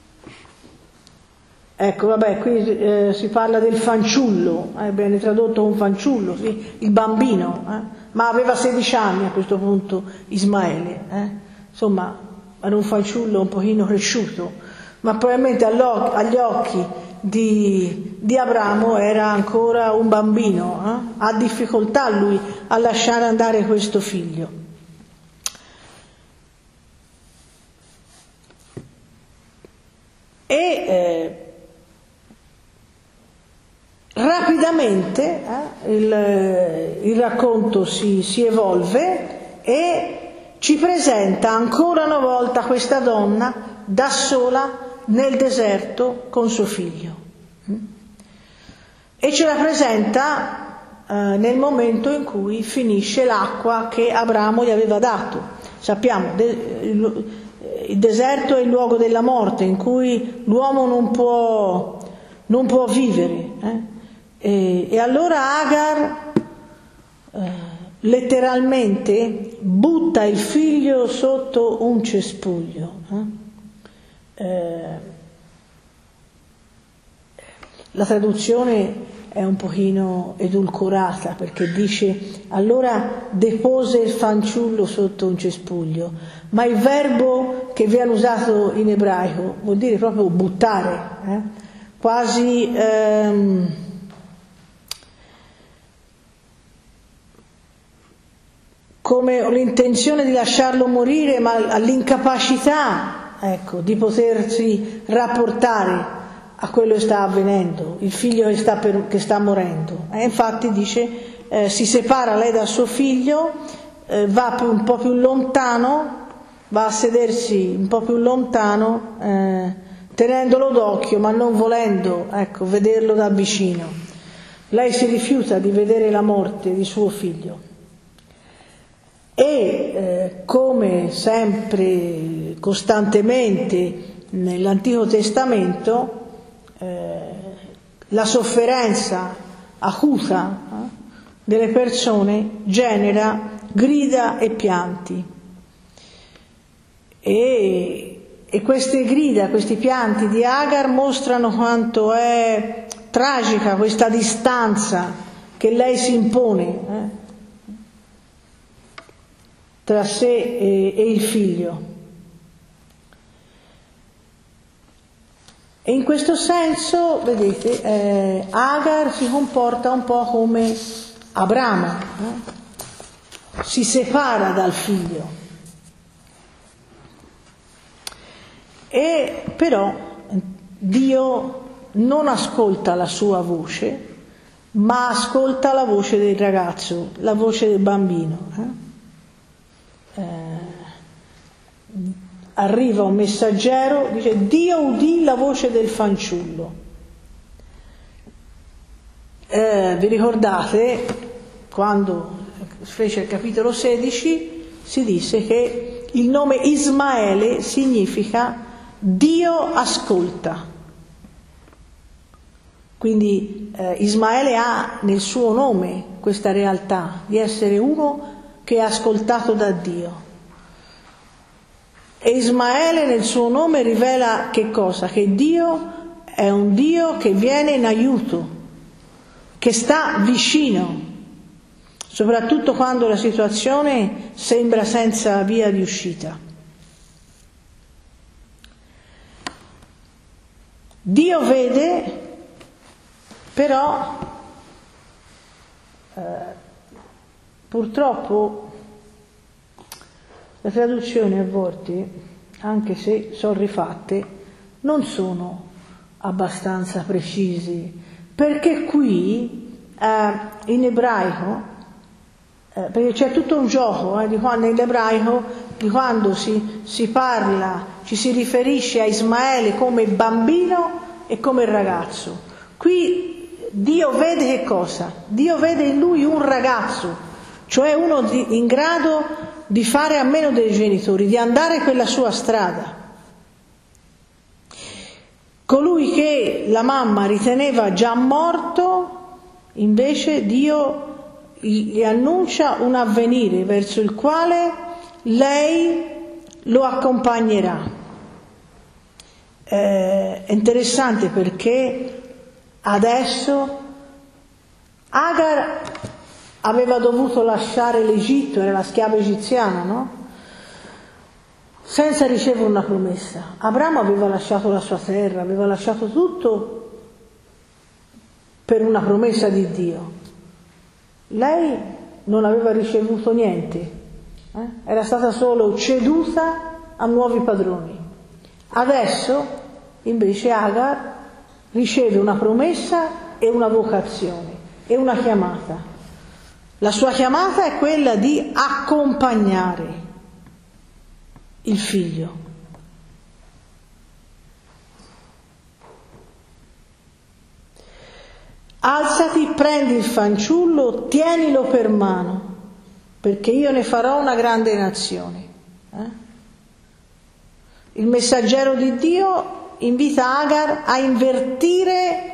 ecco vabbè, qui eh, si parla del fanciullo, eh, viene tradotto con fanciullo, sì, il bambino, eh, ma aveva sedici anni a questo punto Ismaele, eh, insomma era un fanciullo un pochino cresciuto, ma probabilmente agli occhi Di, di Abramo era ancora un bambino, eh? Ha difficoltà lui a lasciare andare questo figlio. E eh, rapidamente eh, il, il racconto si, si evolve e ci presenta ancora una volta questa donna da sola nel deserto con suo figlio, e ce la presenta eh, nel momento in cui finisce l'acqua che Abramo gli aveva dato. Sappiamo, de- il, il deserto è il luogo della morte in cui l'uomo non può, non può vivere, eh? e, e allora Agar eh, letteralmente butta il figlio sotto un cespuglio. eh? Eh, la traduzione è un pochino edulcorata perché dice allora depose il fanciullo sotto un cespuglio, ma il verbo che viene usato in ebraico vuol dire proprio buttare, eh? quasi ehm, come l'intenzione di lasciarlo morire, ma all'incapacità ecco, di potersi rapportare a quello che sta avvenendo, il figlio che sta, per, che sta morendo. E infatti dice, eh, si separa lei dal suo figlio, eh, va più, un po' più lontano, va a sedersi un po' più lontano, eh, tenendolo d'occhio, ma non volendo ecco, vederlo da vicino. Lei si rifiuta di vedere la morte di suo figlio. E eh, come sempre, costantemente nell'Antico Testamento, eh, la sofferenza acuta eh, delle persone genera grida e pianti. E, e queste grida, questi pianti di Agar mostrano quanto è tragica questa distanza che lei si impone eh, tra sé e, e il figlio. E in questo senso, vedete, eh, Agar si comporta un po' come Abramo, eh? Si separa dal figlio. E però Dio non ascolta la sua voce, ma ascolta la voce del ragazzo, la voce del bambino. Eh? Eh, arriva un messaggero, dice Dio udì la voce del fanciullo. Eh, vi ricordate quando fece il capitolo sedici si disse che il nome Ismaele significa Dio ascolta. Quindi eh, Ismaele ha nel suo nome questa realtà di essere uno che è ascoltato da Dio. E Ismaele nel suo nome rivela che cosa? Che Dio è un Dio che viene in aiuto, che sta vicino, soprattutto quando la situazione sembra senza via di uscita. Dio vede, però eh, purtroppo le traduzioni a volte, anche se sono rifatte, non sono abbastanza precisi, perché qui eh, in ebraico, eh, perché c'è tutto un gioco eh, di quando nell'ebraico di quando si, si parla, ci si riferisce a Ismaele come bambino e come ragazzo. Qui Dio vede che cosa? Dio vede in lui un ragazzo, cioè uno di, in grado di fare a meno dei genitori, di andare quella sua strada. Colui che la mamma riteneva già morto, invece Dio gli annuncia un avvenire verso il quale lei lo accompagnerà. Eh, è interessante perché adesso Agar aveva dovuto lasciare l'Egitto, era la schiava egiziana, no? Senza ricevere una promessa. Abramo aveva lasciato la sua terra, aveva lasciato tutto per una promessa di Dio. Lei non aveva ricevuto niente, eh? Era stata solo ceduta a nuovi padroni. Adesso invece Agar riceve una promessa e una vocazione e una chiamata. La sua chiamata è quella di accompagnare il figlio. Alzati, prendi il fanciullo, tienilo per mano, perché io ne farò una grande nazione. Eh? Il messaggero di Dio invita Agar a invertire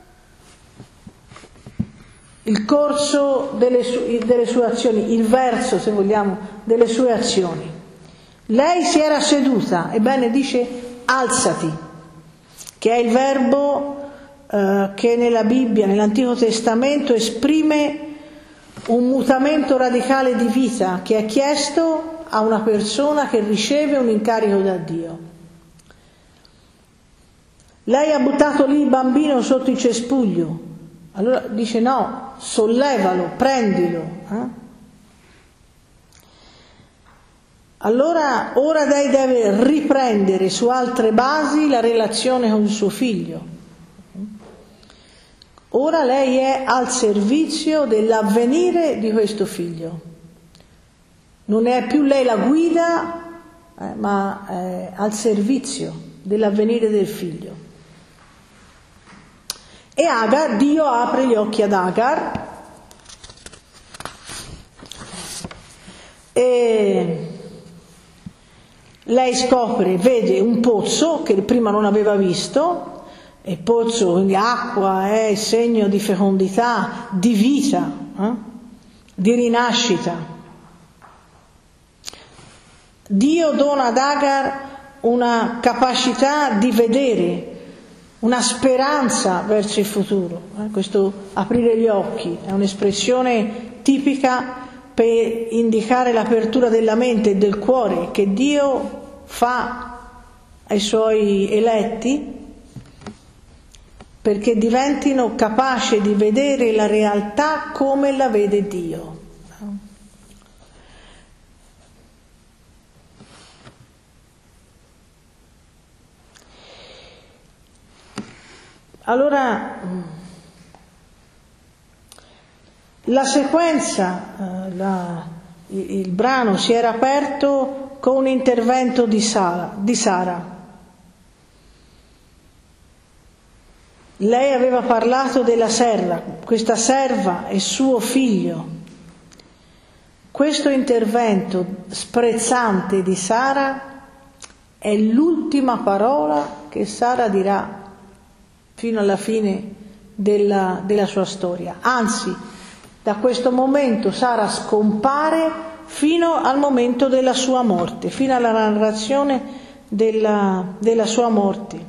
il corso delle sue, delle sue azioni, il verso, se vogliamo, delle sue azioni. Lei si era seduta, ebbene dice alzati, che è il verbo eh, che nella Bibbia, nell'Antico Testamento, esprime un mutamento radicale di vita che è chiesto a una persona che riceve un incarico da Dio. Lei ha buttato lì il bambino sotto il cespuglio, allora dice no, sollevalo, prendilo. Eh? Allora ora lei deve riprendere su altre basi la relazione con il suo figlio. Ora lei è al servizio dell'avvenire di questo figlio. Non è più lei la guida, eh, ma è al servizio dell'avvenire del figlio. E Agar, Dio apre gli occhi ad Agar e lei scopre, vede un pozzo che prima non aveva visto, e pozzo, quindi acqua, è segno di fecondità, di vita, eh? di rinascita. Dio dona ad Agar una capacità di vedere, una speranza verso il futuro. Eh? Questo aprire gli occhi è un'espressione tipica per indicare l'apertura della mente e del cuore che Dio fa ai suoi eletti perché diventino capaci di vedere la realtà come la vede Dio. Allora, la sequenza, eh, la, il, il brano si era aperto con un intervento di Sara, di Sara. Lei aveva parlato della serva, questa serva è suo figlio. Questo intervento sprezzante di Sara è l'ultima parola che Sara dirà fino alla fine della, della sua storia. Anzi, da questo momento Sara scompare fino al momento della sua morte, fino alla narrazione della, della sua morte.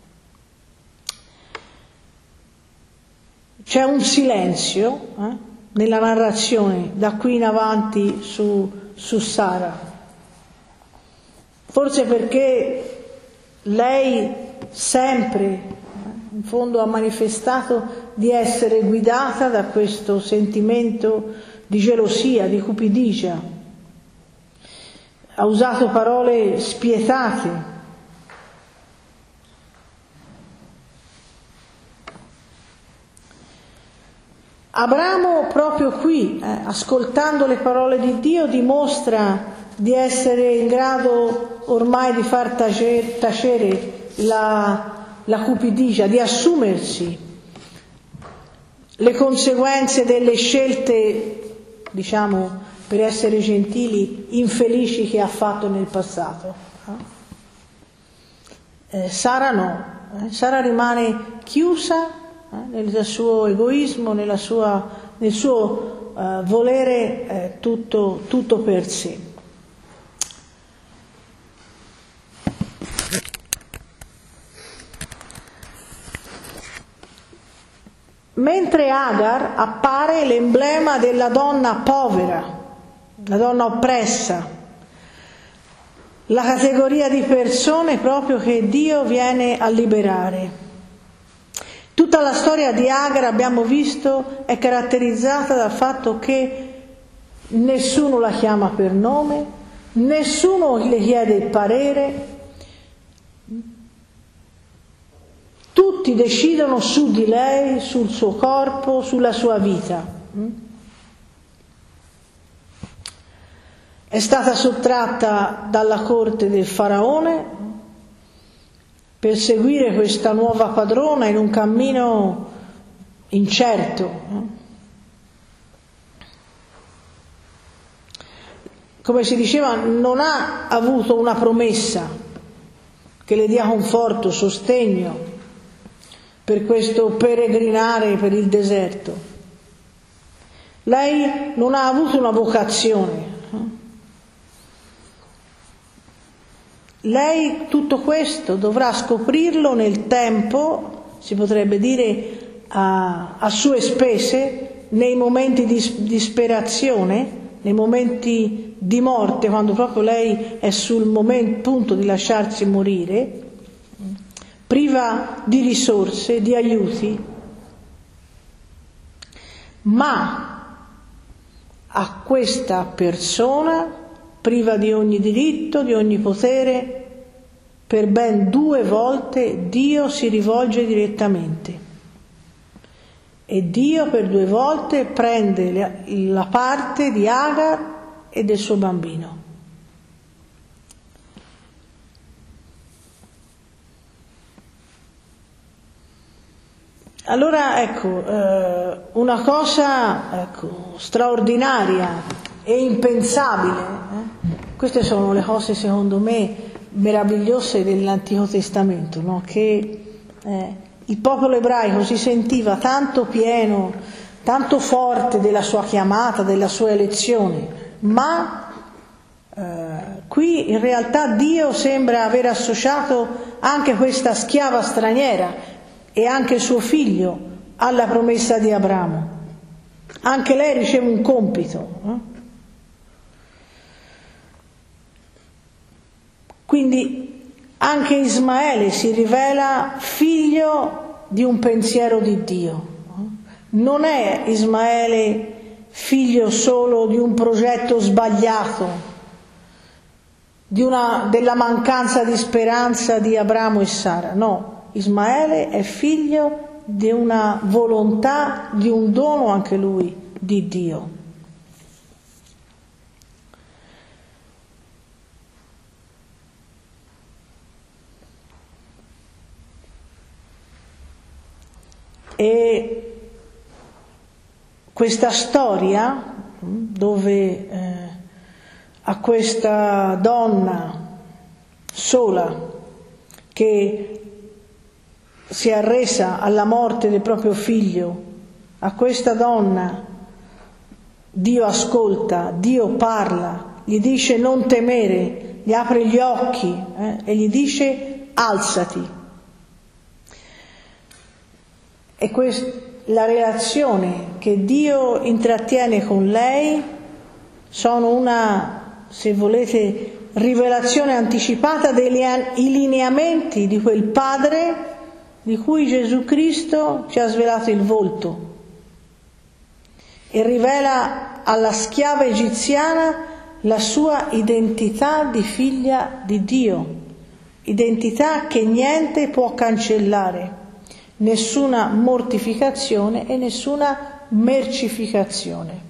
C'è un silenzio eh, nella narrazione da qui in avanti su, su Sara. Forse perché lei sempre in fondo ha manifestato di essere guidata da questo sentimento di gelosia, di cupidigia. Ha usato parole spietate. Abramo proprio qui, eh, ascoltando le parole di Dio, dimostra di essere in grado ormai di far tacere, tacere la, la cupidigia, di assumersi le conseguenze delle scelte, diciamo, per essere gentili, infelici che ha fatto nel passato. Eh, Sara no, eh, Sara rimane chiusa eh, nel suo egoismo, nella sua, nel suo eh, volere eh, tutto, tutto per sé. Mentre Agar appare l'emblema della donna povera, la donna oppressa, la categoria di persone proprio che Dio viene a liberare. Tutta la storia di Agar, abbiamo visto, è caratterizzata dal fatto che nessuno la chiama per nome, nessuno le chiede il parere, tutti decidono su di lei, sul suo corpo, sulla sua vita. È stata sottratta dalla corte del faraone per seguire questa nuova padrona in un cammino incerto. Come si diceva, non ha avuto una promessa che le dia conforto, sostegno per questo peregrinare per il deserto. Lei non ha avuto una vocazione. Lei tutto questo dovrà scoprirlo nel tempo, si potrebbe dire a, a sue spese, nei momenti di disperazione, nei momenti di morte, quando proprio lei è sul momento, punto di lasciarsi morire, priva di risorse, di aiuti, ma a questa persona, priva di ogni diritto, di ogni potere, per ben due volte Dio si rivolge direttamente. E Dio per due volte prende la parte di Agar e del suo bambino. Allora, ecco, eh, una cosa ecco, straordinaria e impensabile, eh? Queste sono le cose secondo me meravigliose dell'Antico Testamento, no? Che eh, il popolo ebraico si sentiva tanto pieno, tanto forte della sua chiamata, della sua elezione, ma eh, qui in realtà Dio sembra aver associato anche questa schiava straniera e anche suo figlio alla promessa di Abramo. Anche lei riceve un compito. Eh? Quindi anche Ismaele si rivela figlio di un pensiero di Dio. Non è Ismaele figlio solo di un progetto sbagliato, di una, della mancanza di speranza di Abramo e Sara. No, Ismaele è figlio di una volontà, di un dono anche lui di Dio. E questa storia, dove eh, a questa donna sola che si è arresa alla morte del proprio figlio, a questa donna Dio ascolta, Dio parla, gli dice non temere, gli apre gli occhi eh, e gli dice alzati. E questa, la relazione che Dio intrattiene con lei sono una, se volete, rivelazione anticipata dei lineamenti di quel Padre di cui Gesù Cristo ci ha svelato il volto e rivela alla schiava egiziana la sua identità di figlia di Dio, identità che niente può cancellare, nessuna mortificazione e nessuna mercificazione.